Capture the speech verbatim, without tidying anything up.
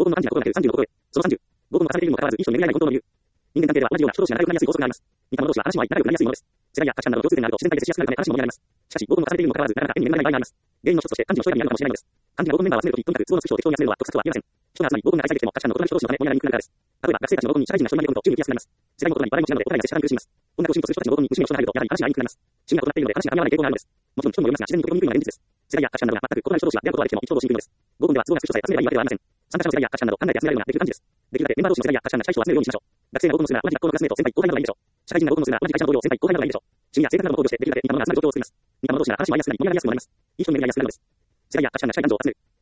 合コンの暗記なことがなくさんじゅうのことへ。そのさんじゅう。合コンの重ねているにもかかわらず、一緒に巡り合えない根本の理由。人間関係では同じような人同士が仲良くなりやすい法則があります。似た者同士は話も相手仲良くなりやすいものです。世代や価値観など共通点があると自然解決しやすくなるため話も盛り上がります。しかし、合コンの重ねているにもかかわらず、なかなか縁に巡らない場合があります。原因の一つとして、幹事の人選びにあるかもしれないのです。幹事が合コンメンバーを集めるとき、とにかく都合のつく人を適当に集めるのは得策とは言えません。人が集まり、合コンが開催できても価値観の異なる人同士のため盛り上がりにくくなるからです。例えば、学生たちの合コンに社会人が人に紛れ込むと注意受けやすくなります。世代も異なり、話題も違うので、お互いが接し方に苦しみます。音楽を趣味とする人たちの合コンに無趣味の人が入ると、やはり話が合いにくくなります。趣味が異なっているので話が噛み合わない傾向があるのです。もちろん人にもよりますが、自然に溶け込みにくいのが現実です。世代や価値観などが全く異なる人同士が出会うことはできても一方通しにくいのです。合コンでは都合なく人さえ集めればいいわけではありません。参加者の世代や価値観など考えて集められるのができる感じです。できるだけメンバー同士の世代や価値観が近い人を集めるようにしましょう。学生が合コンのするなら同じ学校のクラスメイト、先輩後輩などがいいでしょう。社会人が合コンのするなら同じ会社の同僚、先輩後輩などがいいでしょう。趣味や性格なども考慮してできるだけ似た者が集まる状況を作ります。似た者同士なら話も合いやすくなり、盛り上がりやすくもなります。いい人に巡り合いやすくなるのです。世代や価値観が近い男女を集める。